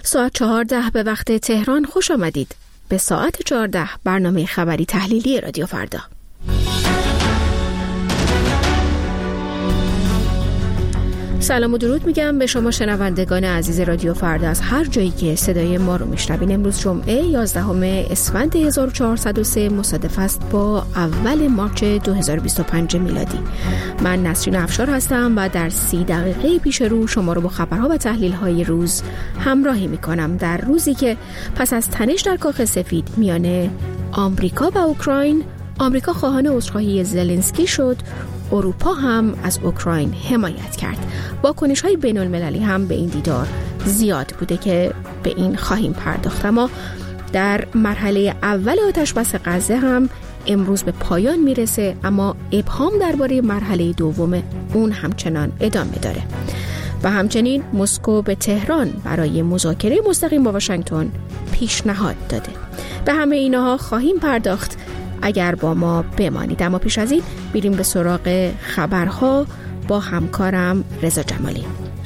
ساعت 14 به وقت تهران خوش آمدید به ساعت 14 برنامه خبری تحلیلی رادیو فردا. سلام و درود میگم به شما شنوندگان عزیز رادیو فردا از هر جایی که صدای ما رو میشنوین. امروز جمعه 11 اسفند 1403 مصادف است با اول مارچ 2025 میلادی. من نسرین افشار هستم و در 30 دقیقه پیش رو شما رو با خبرها و تحلیل‌های روز همراهی میکنم. در روزی که پس از تنش در کاخ سفید میان آمریکا و اوکراین، آمریکا خواهان عذرخواهی زلنسکی شد، اروپا هم از اوکراین حمایت کرد. واکنش‌های بین‌المللی هم به این دیدار زیاد بوده که به این خواهیم پرداخت. اما در مرحله اول آتش‌بس غزه هم امروز به پایان میرسه، اما ابهام درباره مرحله دوم اون همچنان ادامه داره. و همچنین مسکو به تهران برای مذاکره مستقیم با واشنگتن پیشنهاد داده. به همه اینها خواهیم پرداخت اگر با ما بمانید. اما پیش از این بریم به سراغ خبرها با همکارم رضا جمالی.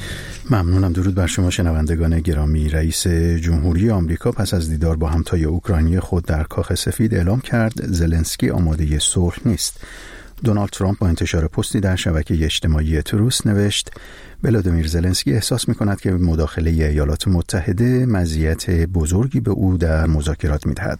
ممنونم. درود بر شما شنوندگان گرامی. رئیس جمهوری آمریکا پس از دیدار با همتای اوکراینی خود در کاخ سفید اعلام کرد زلنسکی آماده صلح نیست. دونالد ترامپ با انتشار پستی در شبکه اجتماعی تروس نوشت ولادیمیر زلنسکی احساس می‌کند که مداخله ایالات متحده مزیت بزرگی به او در مذاکرات می‌دهد.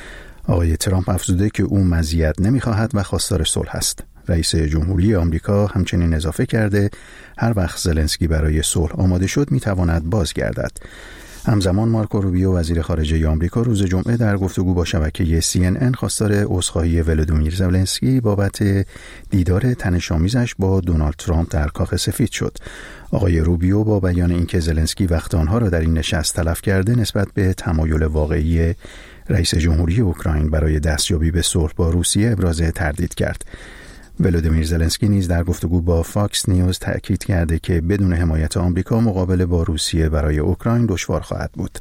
آقای ترامپ افزوده که او مزیت نمی‌خواهد و خواستار صلح است. رئیس جمهوری آمریکا همچنین اضافه کرده هر وقت زلنسکی برای صلح آماده شد می‌تواند بازگردد. همزمان مارکو روبیو وزیر خارجه آمریکا روز جمعه در گفتگو با شبکه CNN خواستار عذرخواهی ولادیمیر زلنسکی بابت دیدار تنش‌آمیزش با دونالد ترامپ در کاخ سفید شد. آقای روبیو با بیان اینکه زلنسکی وقت آنها را در این نشست تلف کرده نسبت به تمایل واقعی رئیس جمهوری اوکراین برای دستیابی به صلح با روسیه ابراز تردید کرد. ولادیمیر زلنسکی نیز در گفتگو با فاکس نیوز تأکید کرده که بدون حمایت آمریکا مقابله با روسیه برای اوکراین دشوار خواهد بود.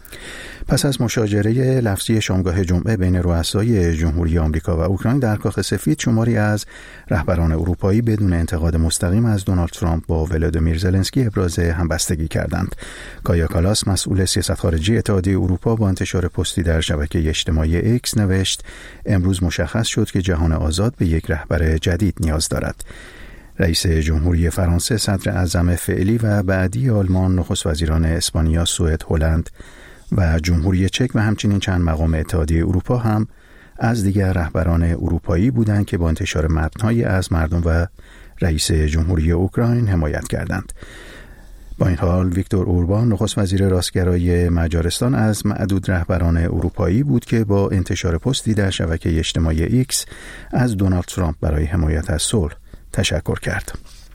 پس از مشاجره لفظی شامگاه جمعه بین رؤسای جمهوری آمریکا و اوکراین در کاخ سفید، شماری از رهبران اروپایی بدون انتقاد مستقیم از دونالد ترامپ با ولادیمیر زلنسکی ابراز همبستگی کردند. کایا کالاس مسئول سیاست خارجی اتحادیه اروپا با انتشار پستی در شبکه اجتماعی ایکس نوشت امروز مشخص شد که جهان آزاد به یک رهبر جدید نیاز دارد. رئیس جمهوری فرانسه، صدر اعظم فعلی و بعدی آلمان، نخست وزیران اسپانیا، سوئد، هلند و جمهوری چک و همچنین چند مقام اتحادیه اروپا هم از دیگر رهبران اروپایی بودند که با انتشار متن‌هایی از مردم و رئیس جمهوری اوکراین حمایت کردند. با این حال ویکتور اوربان، نخست وزیر راستگرای مجارستان، از معدود رهبران اروپایی بود که با انتشار پستی در شبکه اجتماعی ایکس از دونالد ترامپ برای حمایت از صلح تشکر کرد.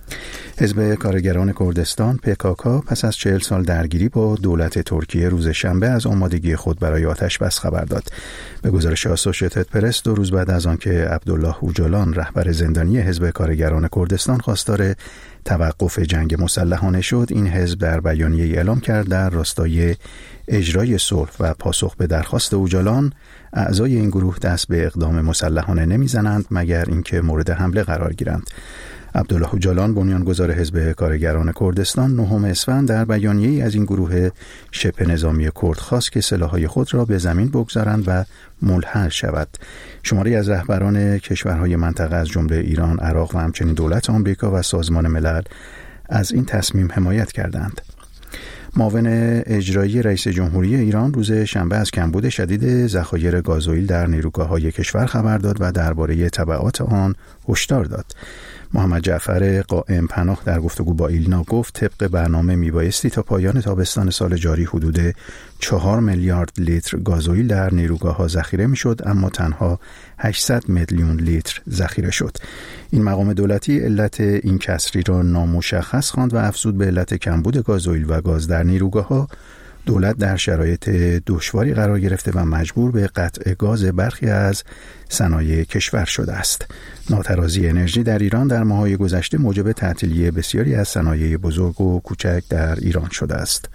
حزب کارگران کردستان PKK پس از 40 سال درگیری با دولت ترکیه روز شنبه از آمادگی خود برای آتش‌بس خبر داد. به گزارش آسوشیتد پرس 2 روز بعد از آنکه عبدالله اوجالان، رهبر زندانی حزب کارگران کردستان، خواستار توقف جنگ مسلحانه شد، این حزب در بیانیه‌ای اعلام کرد در راستای اجرای صلح و پاسخ به درخواست اوجالان اعضای این گروه دست به اقدام مسلحانه نمیزنند مگر اینکه مورد حمله قرار گیرند. عبدالله اوجالان، بنیانگذار حزب کارگران کردستان، 9 اسفند در بیانیه‌ای از این گروه شبه نظامی کرد خواست که سلاح‌های خود را به زمین بگذارند و ملحل شود. شماری از رهبران کشورهای منطقه از جمله ایران، عراق و همچنین دولت آمریکا و سازمان ملل از این تصمیم حمایت کردند. معاون اجرایی رئیس جمهوری ایران روز شنبه از کمبود شدید ذخایر گازوئیل در نیروگاه‌های کشور خبر داد و درباره تبعات آن هشدار داد. محمد جعفر قائم پناه در گفتگو با ایلنا گفت طبق برنامه میبایستی تا پایان تابستان سال جاری حدود 4 میلیارد لیتر گازوئیل در نیروگاه‌ها ذخیره میشد، اما تنها 800 میلیون لیتر ذخیره شد. این مقام دولتی علت این کسری را نامشخص خواند و افزود به علت کمبود گازوئیل و گاز در نیروگاه‌ها دولت در شرایط دشواری قرار گرفته و مجبور به قطع گاز برخی از صنایع کشور شده است. ناترازی انرژی در ایران در ماه‌های گذشته موجب تعطیلی بسیاری از صنایع بزرگ و کوچک در ایران شده است.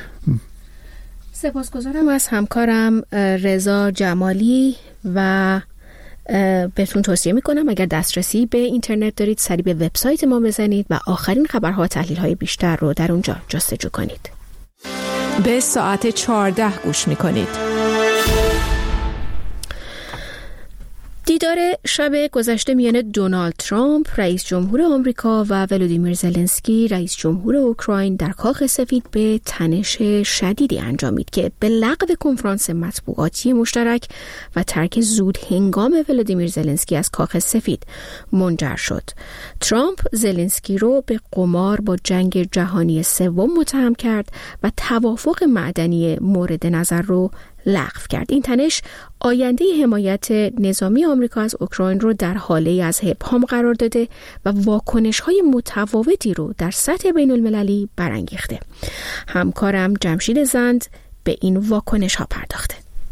سپاسگزارم از همکارم رضا جمالی و بهتون توصیه میکنم اگر دسترسی به اینترنت دارید سریع به وبسایت ما بزنید و آخرین خبرها و تحلیل‌های بیشتر رو در اونجا جستجو کنید. به ساعت 14 گوش می‌کنید. دیدار شب گذشته میان دونالد ترامپ رئیس جمهور آمریکا و ولودیمیر زلنسکی رئیس جمهور اوکراین در کاخ سفید به تنش شدیدی انجامید که به لغو کنفرانس مطبوعاتی مشترک و ترک زود هنگام ولودیمیر زلنسکی از کاخ سفید منجر شد. ترامپ زلنسکی رو به قمار با جنگ جهانی سوم متهم کرد و توافق معدنی مورد نظر رو لغو کرد. این تنش آینده حمایت نظامی آمریکا از اوکراین رو در حاله از ابهام قرار داده و واکنش‌های متفاوتی رو در سطح بین‌المللی برانگیخته. همکارم جمشید زند به این واکنش‌ها پرداخته.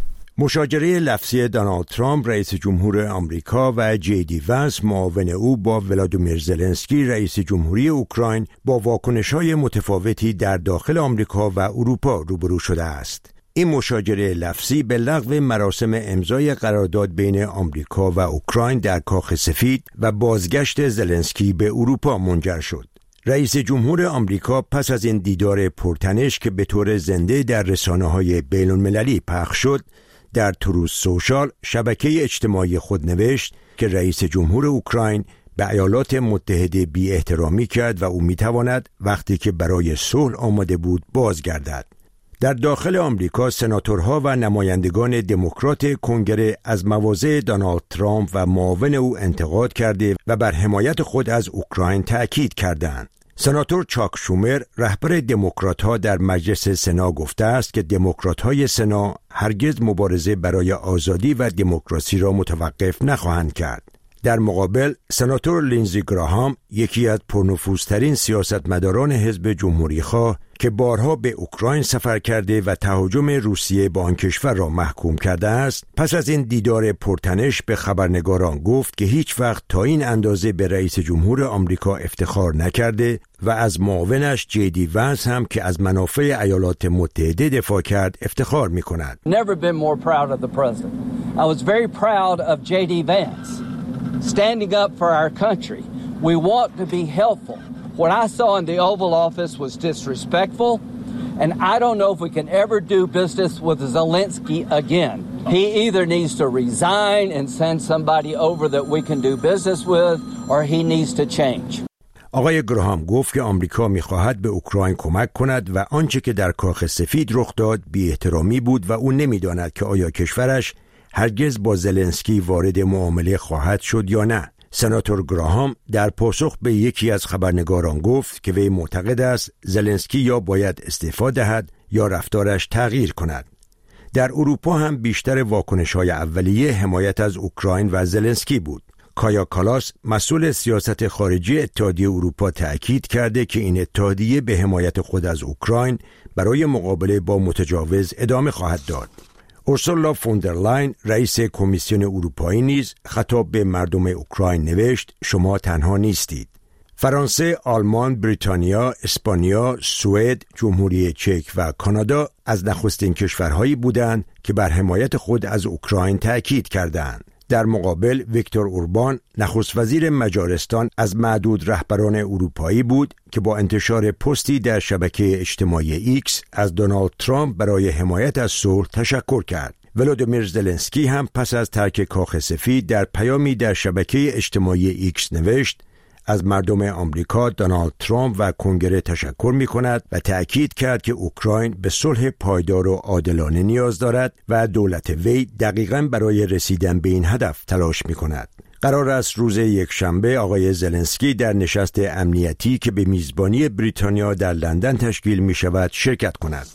مشاجره لفظی دونالد ترامپ رئیس جمهور آمریکا و جی ونس معاون او با ولادیمیر زلنسکی رئیس جمهوری اوکراین با واکنش‌های متفاوتی در داخل آمریکا و اروپا روبرو شده است. این مشاجره لفظی به لغو مراسم امضای قرارداد بین آمریکا و اوکراین در کاخ سفید و بازگشت زلنسکی به اروپا منجر شد. رئیس جمهور آمریکا پس از این دیدار پرتنش که به طور زنده در رسانه‌های بین‌المللی پخش شد، در تروث سوشال شبکه اجتماعی خود نوشت که رئیس جمهور اوکراین به ایالات متحده بی احترامی کرد و او می‌تواند وقتی که برای صلح آماده بود بازگردد. در داخل آمریکا سناتورها و نمایندگان دموکرات کنگره از مواضع دونالد ترامپ و معاون او انتقاد کرده و بر حمایت خود از اوکراین تأکید کردند. سناتور چاک شومر رهبر دموکرات‌ها در مجلس سنا گفته است که دموکرات‌های سنا هرگز مبارزه برای آزادی و دموکراسی را متوقف نخواهند کرد. در مقابل سناتور لینزی گراهام یکی از پرنفوذترین سیاستمداران حزب جمهوری‌خواه که بارها به اوکراین سفر کرده و تهاجم روسیه به آن کشور را محکوم کرده است، پس از این دیدار پرتنش به خبرنگاران گفت که هیچ وقت تا این اندازه به رئیس جمهور آمریکا افتخار نکرده و از معاونش جی ونس هم که از منافع ایالات متحده دفاع کرد افتخار می‌کند. Never been more proud of the president. I was very proud of JD Vance standing up for our country. We want to be helpful. What I saw in the Oval Office was disrespectful, and I don't know if we can ever do business with Zelensky again. He either needs to resign and send somebody over that we can do business with, or he needs to change. آقای گراهام گفت که آمریکا می‌خواهد به اوکراین کمک کند و آنچه که در کاخ سفید رخ داد بی احترامی بود و او نمی‌داند که آیا کشورش هرگز با زلنسکی وارد معامله خواهد شد یا نه. سناتور گراهام در پاسخ به یکی از خبرنگاران گفت که وی معتقد است زلنسکی یا باید استعفا دهد یا رفتارش تغییر کند. در اروپا هم بیشتر واکنش‌های اولیه حمایت از اوکراین و زلنسکی بود. کایا کالاس مسئول سیاست خارجی اتحادیه اروپا تأکید کرده که این اتحادیه به حمایت خود از اوکراین برای مقابله با متجاوز ادامه خواهد داد. اورسولا فوندرلاین رئیس کمیسیون اروپایی نیز خطاب به مردم اوکراین نوشت شما تنها نیستید. فرانسه، آلمان، بریتانیا، اسپانیا، سوئد، جمهوری چک و کانادا از نخستین کشورهایی بودند که بر حمایت خود از اوکراین تأکید کردند. در مقابل ویکتور اوربان نخست وزیر مجارستان از معدود رهبران اروپایی بود که با انتشار پستی در شبکه اجتماعی ایکس از دونالد ترامپ برای حمایت از صلح تشکر کرد. ولودیمیر زلنسکی هم پس از ترک کاخ سفید در پیامی در شبکه اجتماعی ایکس نوشت از مردم آمریکا دونالد ترامپ و کنگره تشکر می کند و تأکید کرد که اوکراین به صلح پایدار و عادلانه نیاز دارد و دولت وی دقیقاً برای رسیدن به این هدف تلاش می کند. قرار است روز یکشنبه آقای زلنسکی در نشست امنیتی که به میزبانی بریتانیا در لندن تشکیل می شود شرکت کند.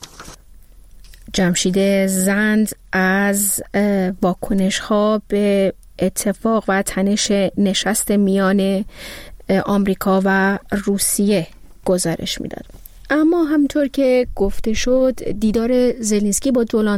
جمشید زند از واکنش‌ها به اتفاق و تنش نشست میان آمریکا و روسیه گزارش میداد. اما همطور که گفته شد دیدار زلنسکی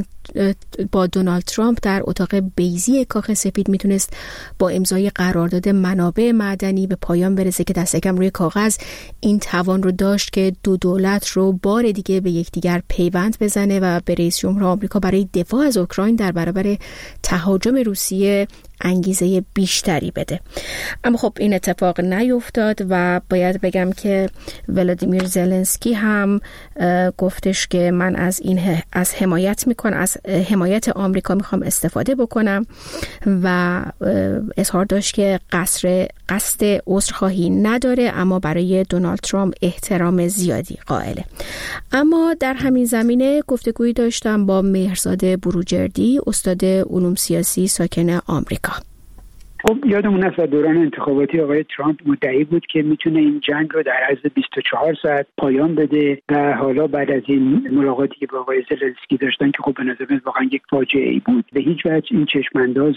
با دونالد ترامپ در اتاق بیضی کاخ سفید میتونست با امضای قرارداد منابع معدنی به پایان برسه که دست کم روی کاغذ این توان رو داشت که دو دولت رو بار دیگه به یکدیگر پیوند بزنه و به رئیس جمهور آمریکا برای دفاع از اوکراین در برابر تهاجم روسیه انگیزه بیشتری بده. اما خب این اتفاق نیفتاد و باید بگم که ولادیمیر زلنسکی هم گفتش که من از حمایت میکنم، از حمایت آمریکا میخوام استفاده بکنم و اظهار داشت که قصد عذرخواهی نداره، اما برای دونالد ترامپ احترام زیادی قائله. اما در همین زمینه گفتگویی داشتم با مهرزاد بروجردی، استاد علوم سیاسی ساکن آمریکا. خب یادمون است دوران انتخاباتی آقای ترامپ مدعی بود که میتونه این جنگ رو در عرض 24 ساعت پایان بده و حالا بعد از این ملاقاتی که با آقای زلنسکی داشتن که خب به نظر من واقعا یک فاجعه ای بود، به هیچ وجه این چشمانداز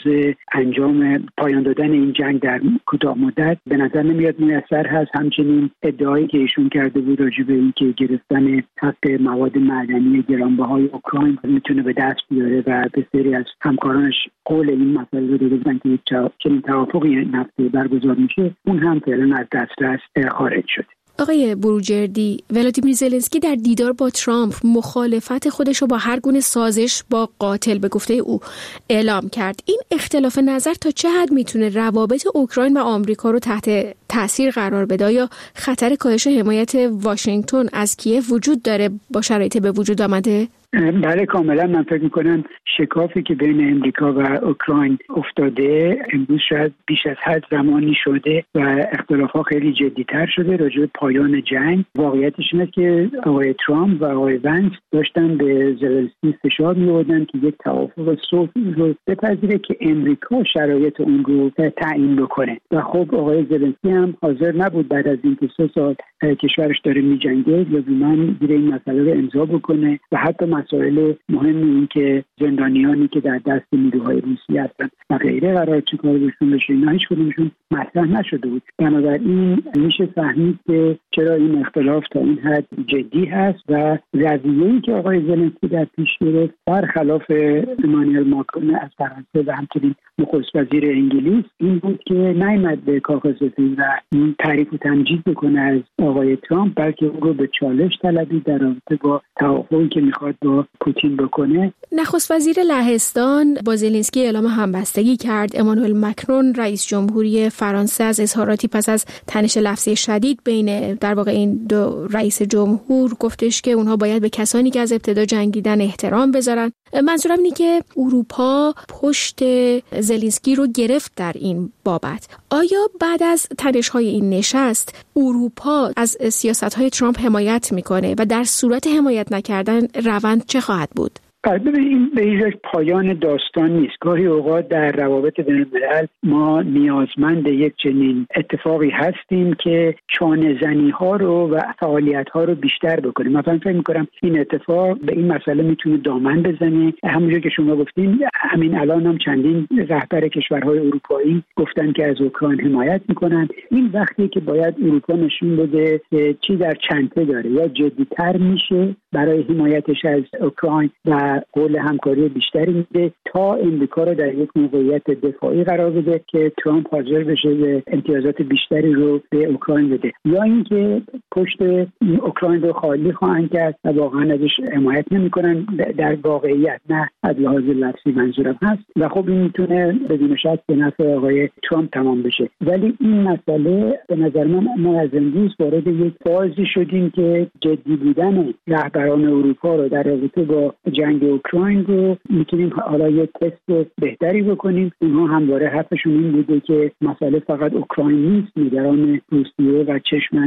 انجام پایان دادن این جنگ در کوتاه مدت به نظر نمیاد میسر هست. همچنین ادعایی که ایشون کرده بود راجع به اینکه گرفتن حق مواد معدنی گرانبهای اوکراین میتونه به دست بیاره و بسیاری از همکارانش قول این مسئله رو داده بودن که این توافقی نفتی برگزار میشه، اون هم فعلا از دسترس خارج شد. آقای بروجردی، ولادیمیر زلنسکی در دیدار با ترامپ مخالفت خودش رو با هر گونه سازش با قاتل به گفته او اعلام کرد. این اختلاف نظر تا چه حد میتونه روابط اوکراین و آمریکا رو تحت تأثیر قرار بده؟ یا خطر کاهش حمایت واشنگتن از کیف وجود داره با شرایط به وجود آمده؟ بله کاملا. من فکر میکنم شکافی که بین امریکا و اوکراین افتاده امروز شاید بیش از حد زمانی شده و اختلافات خیلی جدی‌تر شده راجع به پایان جنگ. واقعیتش اینه که آقای ترامپ و آقای ونس داشتن به زلنسکی فشار می‌آوردن که یک توافق صلحی رو بپذیره که امریکا شرایط اون رو تعیین بکنه و خب آقای زلنسکی هم حاضر نبود بعد از اینکه 3 سال کشورش داره می‌جنگه لزوما زیر این مسئله رو امضا بکنه و حتی مسائل مهمی این که زندانیانی که در دست نیروهای روسی هستن و غیره قرار چیکار بهشون بشه، اینا هیچ کدومشون مطرح نشده بود. بنابراین میشه فهمید که چرا این اختلاف تا این حد جدی هست و رویه‌ای که آقای زلنسکی در پیش گرفت برخلاف امانوئل ماکرون از فرانسه و همچنین نخست وزیر انگلیس این بود که نیامد به کاخ سفید و تعریف و تمجید بکنه از آقای ترامپ، بلکه او رو به چالش طلبید در رابطه با توافقی که میخواد با پوتین بکنه. نخست وزیر لهستان با زلنسکی اعلام همبستگی کرد. امانوئل ماکرون رئیس جمهوری فرانسه از اظهاراتی پس از تنش لفظی شدید بین در واقع این دو رئیس جمهور گفتش که اونها باید به کسانی که از ابتدا جنگیدن احترام بذارن. منظورم اینه که اروپا پشت زلنسکی رو گرفت در این بابت. آیا بعد از تنش‌های این نشست اروپا از سیاست‌های ترامپ حمایت میکنه و در صورت حمایت نکردن روند چه خواهد بود؟ این به هیچ پایان داستان نیست. گاهی اوقات در روابط بین‌الملل ما نیازمند یک چنین اتفاقی هستیم که چانه‌زنی ها رو و فعالیت ها رو بیشتر بکنیم. مثلا فکر می‌کنم این اتفاق به این مسئله میتونه دامن بزنه. همونجوری که شما گفتین همین الان هم چندین رهبر کشورهای اروپایی گفتن که از اوکراین حمایت میکنن. این وقتی که باید اروپا نشون بده که چی در چنته داره یا جدی‌تر میشه برای حمایتش از اوکراین و قول همکاری بیشتری میده تا امریکا رو در یک موقعیت دفاعی قرار بده که ترامپ حاضر بشه امتیازات بیشتری رو به اوکراین بده، یا اینکه پشت اوکراین رو خالی خواهند کرد و واقعا ازش حمایت نمیکنن در واقعیت، نه از لحاظ لفظی منظورم هست و خب این میتونه بدون شک به نفع آقای ترامپ تمام بشه. ولی این مسئله به نظر من ما از امروز وارد یک فازی شدیم که جدی بودن رهبران اروپا رو در رابطه با جنگ اوکراین رو میتونیم حالا یک تست بهتری بکنیم. اونها همواره حرفشون این بوده که مسئله فقط اوکراین نیست، نگران روسیه و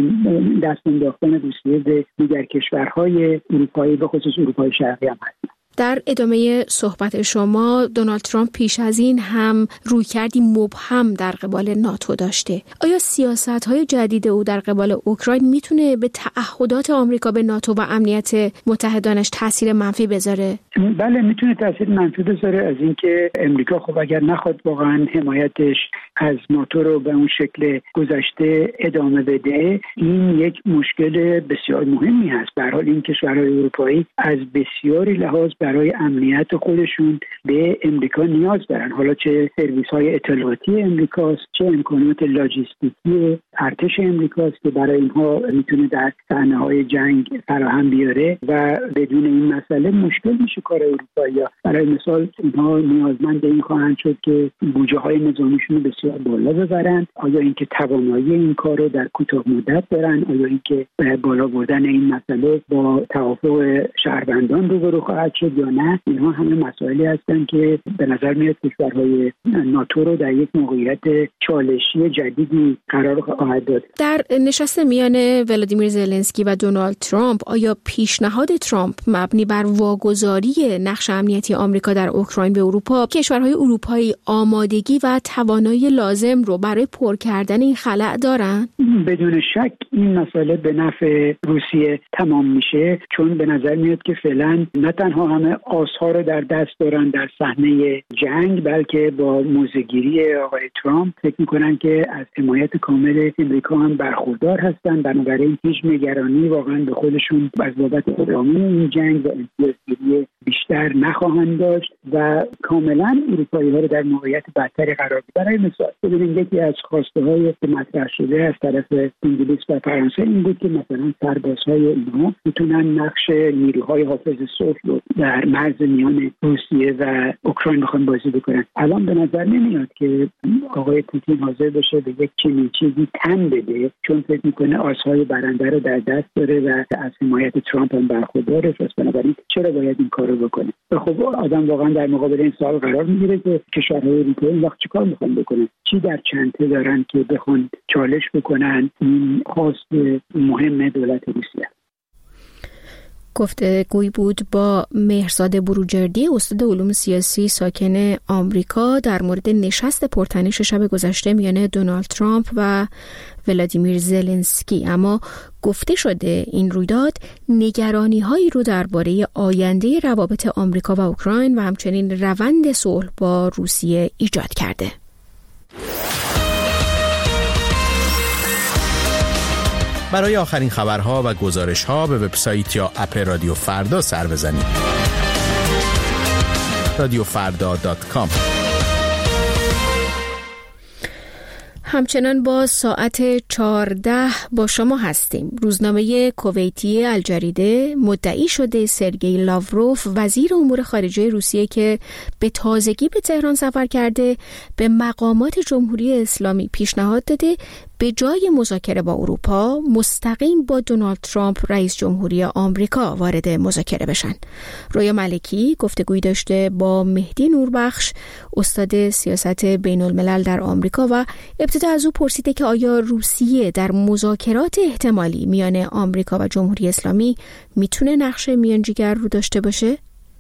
دست انداختن روسیه به دیگر کشورهای اروپایی به خصوص اروپای شرقی هم هست. در ادامه صحبت شما دونالد ترامپ پیش از این هم رویکردی مبهم در قبال ناتو داشته. آیا سیاست‌های جدید او در قبال اوکراین میتونه به تعهدات آمریکا به ناتو و امنیت متحدانش تاثیر منفی بذاره؟ بله میتونه تاثیر منفی بذاره، از اینکه امریکا خب اگر نخواد واقعا حمایتش از ناتو رو به اون شکل گذشته ادامه بده، این یک مشکل بسیار مهمی هست. به هر حال این کشورهای اروپایی از بسیاری لحاظ به برای امنیت خودشون به امریکا نیاز دارن، حالا چه سرویس‌های اطلاعاتی امریکاست، چه امکانات لاجستیکی ارتش امریکاست که برای اینها میتونه در صحنه‌های جنگ فراهم بیاره و بدون این مسئله مشکل میشه کار اروپایی‌ها. برای مثال اینها نیازمند این خواهند شد که بودجه‌های نظامیشون رو بسیار بالا ببرن. آیا اینکه توانایی این کار رو در کوتاه مدت دارن؟ آیا اینکه بالا بردن این مسئله با توافق شهروندان روبرو خواهد شد یا نه؟ اینها همه مسائلی هستند که به نظر میاد کشورهای ناتو رو در یک موقعیت چالشی جدیدی قرار خواهد داد. در نشست میان ولادیمیر زلنسکی و دونالد ترامپ آیا پیشنهاد ترامپ مبنی بر واگذاری نقش امنیتی آمریکا در اوکراین به اروپا، کشورهای اروپایی آمادگی و توانایی لازم رو برای پر کردن این خلأ دارن؟ بدون شک این مسئله به نفع روسیه تمام میشه، چون به نظر میاد که فعلا نه تنها همه آس‌ها رو در دست دارن در صحنه جنگ، بلکه با موضع‌گیری آقای ترامپ فکر میکنن که از حمایت کامل امریکا هم برخوردار هستن. بنابراین هیچ نگرانی واقعا به خودشون از بابت ادامه این جنگ و امتیازگیری بیشتر نخواهند داشت و کاملا اروپایی‌ها رو در موقعیت بدتری قرار میدن. برای مثال ببینید یکی از خواسته‌های که مطرح شده از طرف انگلیس و فرانسه این بود که مثلا سربازهای اینها میتونن نقش نیروهای حافظ صلح رو در مرز میان روسیه و اوکراین بخوان بازی بکنن. الان به نظر نمیاد که آقای پوتین حاضر بشه به یک چنین چیزی تن بده، چون فکر میکنه آس‌های برنده رو در دست داره و از حمایت ترامپ هم برخورداره. پس بنابراین چرا باید این کارو بکنه؟ خب آدم واقعا در مقابل این سوال قرار میگیره که کشورهای اروپایی این وقت چیکار میخوان بکنن؟ چی در چنته دارن که بخوان چالش بکنن این خواست مهم دولت روسیه؟ گفتگویی بود با مهرزاد بروجردی، استاد علوم سیاسی ساکن آمریکا، در مورد نشست پرتنش شب گذشته میان دونالد ترامپ و ولادیمیر زلنسکی. اما گفته شده این رویداد نگرانی‌هایی رو درباره آینده روابط آمریکا و اوکراین و همچنین روند صلح با روسیه ایجاد کرده. برای آخرین خبرها و گزارش‌ها به وبسایت یا اپ رادیو فردا سر بزنید. radiofarda.com. همچنان با ساعت 14 با شما هستیم. روزنامه کویتی الجریده مدعی شده سرگئی لاوروف، وزیر امور خارجه روسیه که به تازگی به تهران سفر کرده، به مقامات جمهوری اسلامی پیشنهاد داده به جای مذاکره با اروپا مستقیم با دونالد ترامپ رئیس جمهوری آمریکا وارد مذاکره بشن. رویا ملکی گفتگویی داشته با مهدی نوربخش، استاد سیاست بین الملل در آمریکا، و ابتدا از او پرسیده که آیا روسیه در مذاکرات احتمالی میان آمریکا و جمهوری اسلامی میتونه نقش میانجیگر رو داشته باشه؟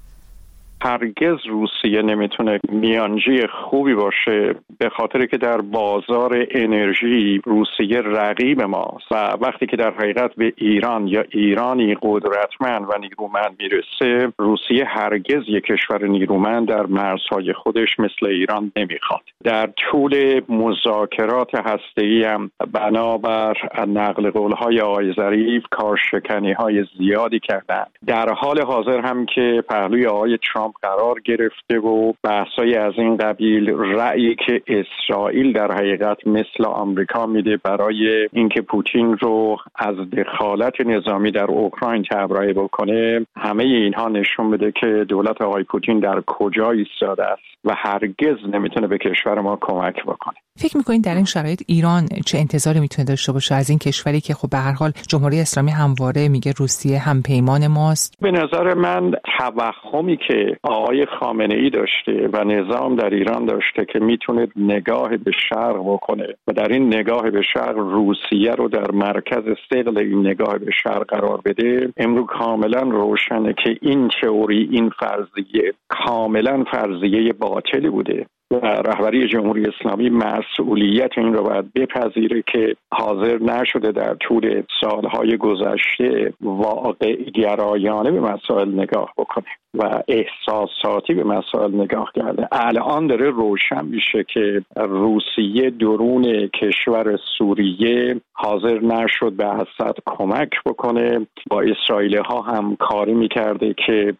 هرگز روسیه نمیتونه میانجی خوبی باشه، به خاطر که در بازار انرژی روسیه رقیب ماست و وقتی که در حقیقت به ایران یا ایرانی قدرتمند و نیرومند میرسه، روسیه هرگز یک کشور نیرومند در مرزهای خودش مثل ایران نمیخواد. در طول مذاکرات هسته‌ای هم بنابر نقل قول‌های آقای ظریف کارشکنی‌های زیادی کردند. در حال حاضر هم که پهلوی آقای ترامپ قرار گرفته و بحثای از این قبیل، رأیی که اسرائیل در حقیقت مثل آمریکا میده برای اینکه پوتین رو از دخالت نظامی در اوکراین تبرئه بکنه، همه اینها نشون بده که دولت آقای پوتین در کجا ایستاده است و هرگز نمیتونه به کشور ما کمک بکنه. فکر میکنید در این شرایط ایران چه انتظاری میتونه داشته باشه از این کشوری که خب به هر حال جمهوری اسلامی همواره میگه روسیه همپیمان ماست؟ به نظر من توهمی که آقای خامنه‌ای داشته و نظام در ایران داشته که میتونه نگاه به شرق بکنه و در این نگاه به شرق روسیه رو در مرکز ثقل این نگاه به شرق قرار بده، امروز کاملا روشنه که این تئوری، این فرضیه کاملا فرضیه باطلی بوده و رهبری جمهوری اسلامی مسئولیت این رو باید بپذیره که حاضر نشده در طول سالهای گذشته واقع گرایانه به مسائل نگاه بکنه و احساساتی به مسائل نگاه کرده. الان داره روشن میشه که روسیه درون کشور سوریه حاضر نشد به اسد کمک بکنه، با اسرائیلی ها همکاری میکرده که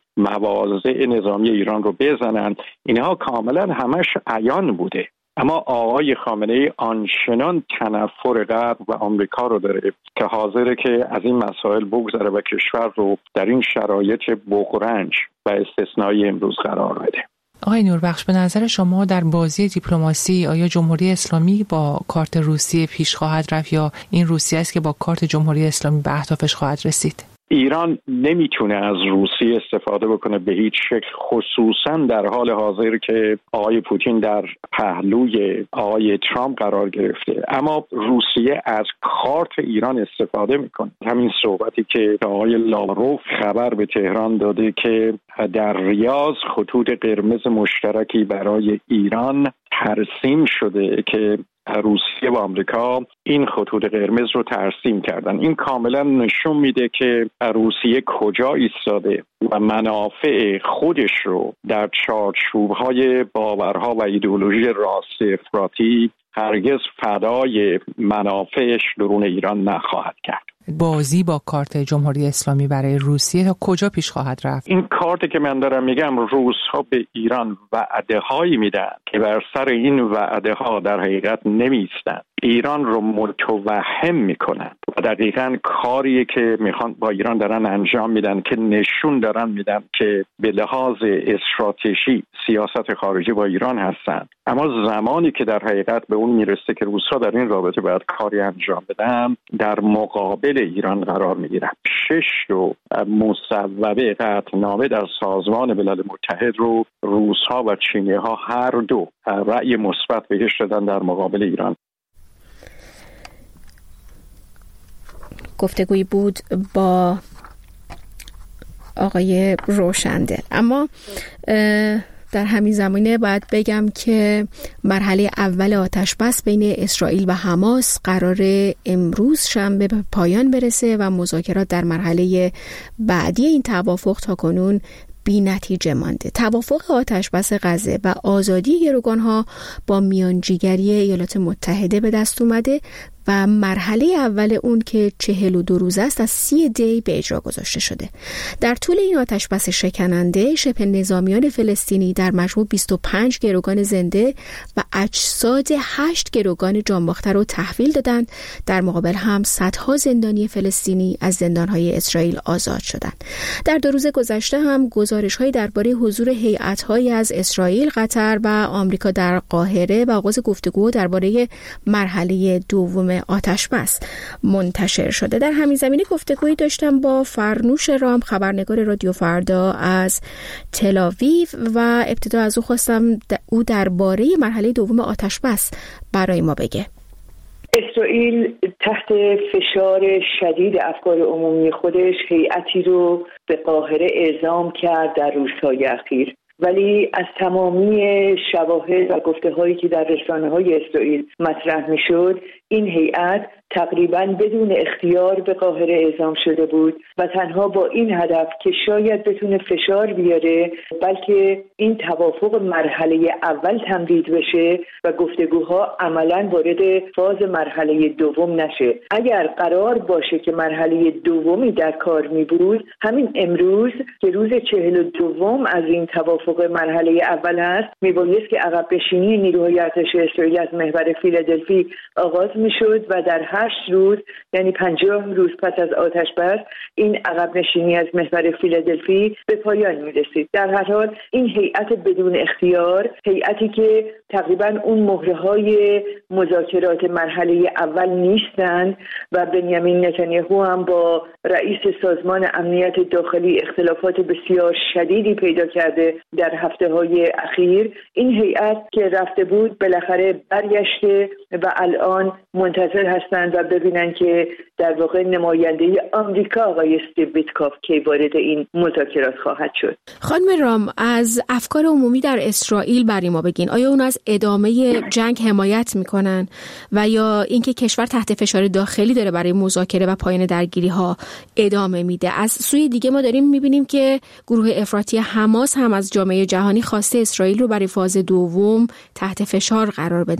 مواضع نظامی ایران رو بزنن، اینها کاملا همش عیان بوده. اما آقای خامنه‌ای آنچنان تنفر غرب و آمریکا رو داره که حاضره که از این مسائل بگذره و کشور رو در این شرایط بغرنج و استثنایی امروز قرار بده. آقای نوربخش، به نظر شما در بازی دیپلماسی آیا جمهوری اسلامی با کارت روسیه پیش خواهد رفت یا این روسیه است که با کارت جمهوری اسلامی به اهدافش خواهد رسید؟ ایران نمیتونه از روسیه استفاده بکنه به هیچ شکل، خصوصا در حال حاضر که آقای پوتین در پهلوی آقای ترامپ قرار گرفته. اما روسیه از کارت ایران استفاده میکنه. همین صحبتی که آقای لاروف خبر به تهران داده که در ریاض خطوط قرمز مشترکی برای ایران ترسیم شده که روسیه و آمریکا این خطوط قرمز رو ترسیم کردن. این کاملا نشون میده که روسیه کجا ایستاده و منافع خودش رو در چارچوب‌های باورها و ایدئولوژی راست افراطی هرگز فدای منافعش درون ایران نخواهد کرد. بازی با کارت جمهوری اسلامی برای روسیه تا کجا پیش خواهد رفت؟ این کارتی که من دارم میگم، روس‌ها به ایران وعده‌هایی میدن که بر سر این وعده‌ها در حقیقت نمیستن. ایران رو متوهم میکنن و دقیقاً کاریه که میخوان با ایران دارن انجام میدن که نشون دارن میدن که به لحاظ استراتژی سیاست خارجی با ایران هستن. اما زمانی که در حقیقت به اون میرسه که روس‌ها در این رابطه باید کاری انجام بدن، در مقابل ایران قرار میگیرن. 6 مصوبه قطعنامه در سازمان ملل متحد رو روس‌ها و چینی‌ها هر دو رأی مثبت بهش دادن در مقابل ایران. گفتگویی بود با آقای روشندل. اما در همین زمینه باید بگم که مرحله اول آتش بس بین اسرائیل و حماس قرار امروز شنبه به پایان برسه و مذاکرات در مرحله بعدی این توافق تاکنون بی نتیجه مانده. توافق آتش بس غزه و آزادی گروگانها با میانجیگری ایالات متحده به دست اومده و مرحله اول اون که 42 روز است از 30 دی به اجرا گذاشته شده. در طول این آتش بس شکننده شبه نظامیان فلسطینی در مجموع 25 گروگان زنده و اجساد 8 گروگان جانباخته رو تحویل دادند. در مقابل هم صدها زندانی فلسطینی از زندانهای اسرائیل آزاد شدند. در 2 روز گذشته هم گزارش‌هایی درباره حضور هیئت‌هایی از اسرائیل، قطر و آمریکا در قاهره و آغاز گفتگو درباره مرحله دوم آتش بس منتشر شده. در همین زمینه گفتگویی داشتم با فرنوش رام، خبرنگار رادیو فردا از تل آویو و ابتدا از او خواستم او درباره مرحله دوم آتش بس برای ما بگه. اسرائیل تحت فشار شدید افکار عمومی خودش هیئتی رو به قاهره اعزام کرد در روزهای اخیر، ولی از تمامی شواهد و گفته‌هایی که در رسانه‌های اسرائیل مطرح می‌شد، این هیئت تقریباً بدون اختیار به قاهره اعزام شده بود و تنها با این هدف که شاید بتونه فشار بیاره، بلکه این توافق مرحله اول تمدید بشه و گفتگوها عملاً وارد فاز مرحله دوم نشه. اگر قرار باشه که مرحله دومی در کار می بود، همین امروز که روز 42 از این توافق مرحله اول هست، میبایست که عقب نشینی نیروهای ارتش اسرائیل از محور فیلادلفی آغاز میشد و در 8 روز، یعنی 50 روز پس از آتش بس، این عقب نشینی از محور فیلادلفی به پایان میرسید. در هر حال این هیئت بدون اختیار، هیئتی که تقریبا اون مهره‌های مذاکرات مرحله اول نیستند و بنیامین نتانیاهو هم با رئیس سازمان امنیت داخلی اختلافات بسیار شدیدی پیدا کرده در هفته‌های اخیر، این هیئت که رفته بود بالاخره برگشته و الان منتظر هستند و ببینن که در واقع نماینده آمریکا آقای استیو ویتکاف کی وارد این مذاکرات خواهد شد. خانم رام، از افکار عمومی در اسرائیل برای ما بگین. آیا اون از ادامه جنگ حمایت میکنن و یا اینکه کشور تحت فشار داخلی داره برای مذاکره و پایان درگیری ها ادامه میده؟ از سوی دیگه ما داریم میبینیم که گروه افراطی حماس هم از جامعه جهانی خواسته اسرائیل رو برای فاز دوم تحت فشار قرار بدن.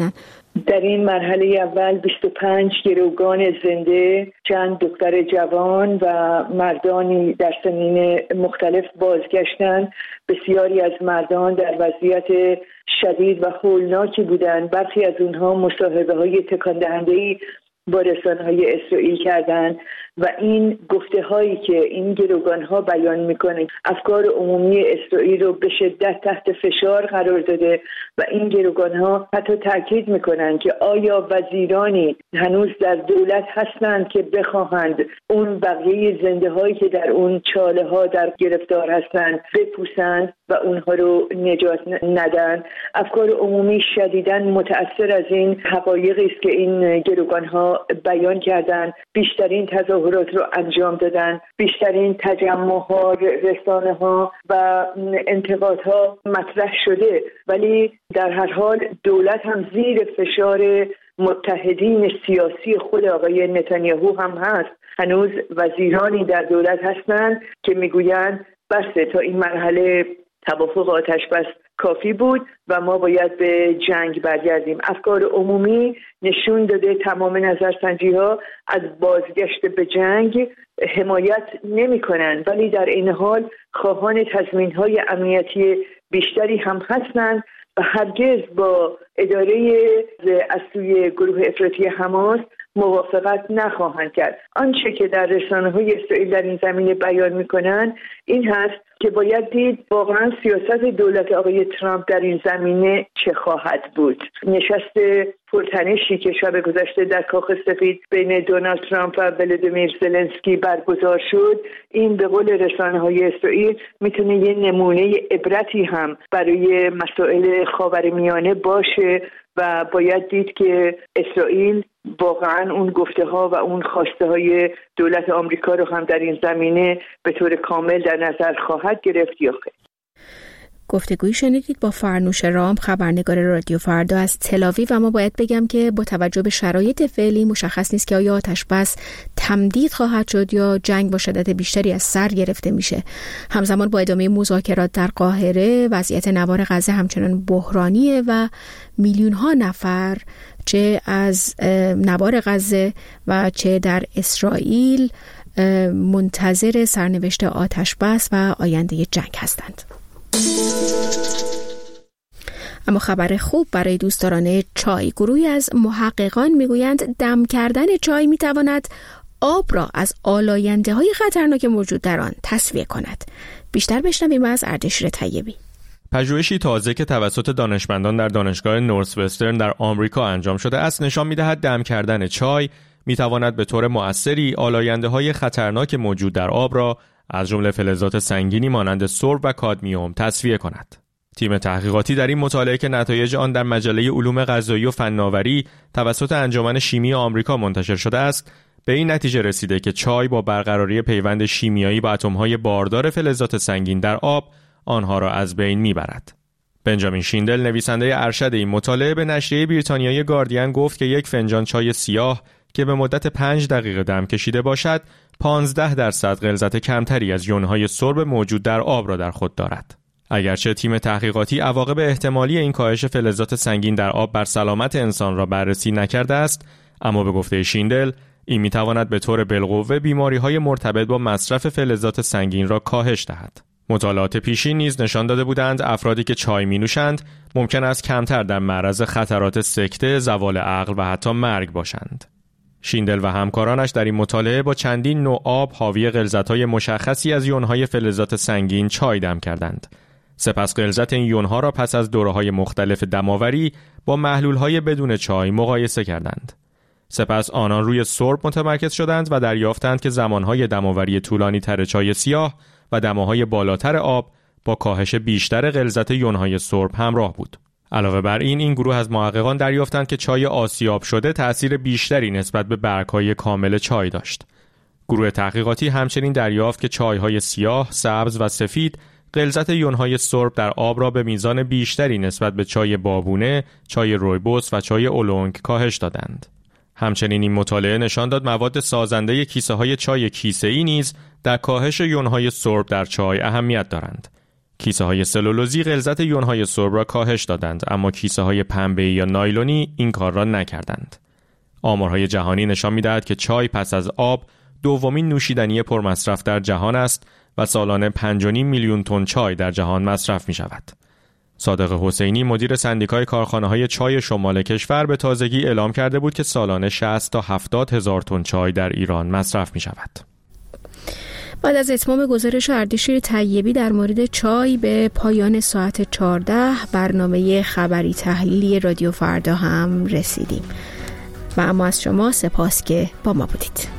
در این مرحله اول 25 گروگان زنده، چند دختر جوان و مردانی در سنین مختلف بازگشتند. بسیاری از مردان در وضعیت شدید و هولناکی بودند. برخی از اونها مصاحبه‌های تکان‌دهنده‌ای با رسانه‌های اسرائیل کردند و این گفته‌هایی که این گروگان‌ها بیان می‌کنند افکار عمومی اسرائیل رو به شدت تحت فشار قرار داده و این گروگان‌ها حتی تاکید می‌کنند که آیا وزیرانی هنوز در دولت هستند که بخواهند اون بقیه زنده‌هایی که در اون چاله‌ها در گرفتار هستند بپوسند و اونها رو نجات ندن. افکار عمومی شدیداً متأثر از این حقایقی است که این گروگان‌ها بیان کردند. بیشترین تظاهرات رو انجام دادن، بیشترین تجمع‌ها، رسانه‌ها و انتقادها مطرح شده، ولی در هر حال دولت هم زیر فشار متحدین سیاسی خود آقای نتانیاهو هم هست. هنوز وزیرانی در دولت هستند که میگویند بسه، تا این مرحله توافق آتش بس کافی بود و ما باید به جنگ برگردیم. افکار عمومی نشون داده تمام نظرسنجی‌ها از بازگشت به جنگ حمایت نمی‌کنند، ولی در این حال خواهان تضمین‌های امنیتی بیشتری هم هستند و هرگز با اداره از سوی گروه افراطی حماس موافقت نخواهند کرد. آنچه که در رسانه‌های اسرائیل در این زمینه بیان می‌کنند این هست که باید دید واقعا سیاست دولت آقای ترامپ در این زمینه چه خواهد بود. نشست پرتنشی که شب گذشته در کاخ سفید بین دونالد ترامپ و ولادیمیر زلنسکی برگزار شد، این به قول رسانه‌های اسرائیل میتونه یه نمونه عبرتی هم برای مسائل خاورمیانه باشه و باید دید که اسرائیل واقعا اون گفته ها و اون خواسته های دولت آمریکا رو هم در این زمینه به طور کامل در نظر خواهد گرفت یا خیر. گفتگویی شنیدید با فرنوش رام، خبرنگار رادیو فردا از تل‌آویو، و ما باید بگم که با توجه به شرایط فعلی مشخص نیست که آیا آتش بس تمدید خواهد شد یا جنگ با شدت بیشتری از سر گرفته میشه. همزمان با ادامه مذاکرات در قاهره، وضعیت نوار غزه همچنان بحرانیه و میلیون ها نفر چه از نوار غزه و چه در اسرائیل منتظر سرنوشت آتش بس و آینده جنگ هستند. اما خبر خوب برای دوستداران چای. گروهی از محققان میگویند دم کردن چای میتواند آب را از آلاینده‌های خطرناک موجود در آن تصفیه کند. بیشتر بشنویم از اردشیر طیبی. پژوهشی تازه که توسط دانشمندان در دانشگاه نورث وسترن در آمریکا انجام شده است نشان می‌دهد دم کردن چای میتواند به طور مؤثری آلاینده‌های خطرناک موجود در آب را از جمله فلزات سنگینی مانند سرب و کادمیوم تصفیه کند. تیم تحقیقاتی در این مطالعه که نتایج آن در مجله علوم غذایی و فناوری توسط انجمن شیمی آمریکا منتشر شده است، به این نتیجه رسیده که چای با برقراری پیوند شیمیایی با اتم‌های باردار فلزات سنگین در آب آنها را از بین میبرد. بنجامین شیندل، نویسنده ارشد این مطالعه، به نشریه بریتانیایی گاردین گفت که یک فنجان چای سیاه که به مدت 5 دقیقه دم کشیده باشد 15% غلظت کمتری از یونهای سرب موجود در آب را در خود دارد. اگرچه تیم تحقیقاتی عواقب احتمالی این کاهش فلزات سنگین در آب بر سلامت انسان را بررسی نکرده است، اما به گفته شیندل این میتواند به طور بالقوه بیماری‌های مرتبط با مصرف فلزات سنگین را کاهش دهد. مطالعات پیشین نیز نشان داده بودند افرادی که چای می‌نوشند ممکن است کمتر در معرض خطرات سکته، زوال عقل و حتی مرگ باشند. شیندل و همکارانش در این مطالعه با چندین نوع آب حاوی غلظت‌های مشخصی از یون‌های فلزات سنگین چای دم کردند. سپس غلظت این یون‌ها را پس از دوره‌های مختلف دماوری با محلول‌های بدون چای مقایسه کردند. سپس آنان روی سرب متمرکز شدند و دریافتند که زمانهای دماوری طولانی تر چای سیاه و دماهای بالاتر آب با کاهش بیشتر غلظت یون‌های سرب همراه بود. علاوه بر این گروه از محققان دریافتند که چای آسیاب شده تأثیر بیشتری نسبت به برگ‌های کامل چای داشت. گروه تحقیقاتی همچنین دریافت که چای‌های سیاه، سبز و سفید غلظت یون‌های سرب در آب را به میزان بیشتری نسبت به چای بابونه، چای رویبوس و چای اولونگ کاهش دادند. همچنین این مطالعه نشان داد مواد سازنده کیسه‌های چای کیسه‌ای نیز در کاهش یون‌های سرب در چای اهمیت دارند. کیسه های سلولوزی غلظت یونهای سرب را کاهش دادند، اما کیسه های پنبه‌ای یا نایلونی این کار را نکردند. آمارهای جهانی نشان می‌دهد که چای پس از آب دومین نوشیدنی پرمصرف در جهان است و سالانه 5.5 میلیون تن چای در جهان مصرف می‌شود. صادق حسینی مدیر سندیکای کارخانه‌های چای شمال کشور به تازگی اعلام کرده بود که سالانه 60 تا 70 هزار تن چای در ایران مصرف می‌شود. بعد از اتمام گزارش اردشیر طیبی در مورد چای به پایان ساعت 14 برنامه خبری تحلیلی رادیو فردا هم رسیدیم و اما از شما سپاس که با ما بودید.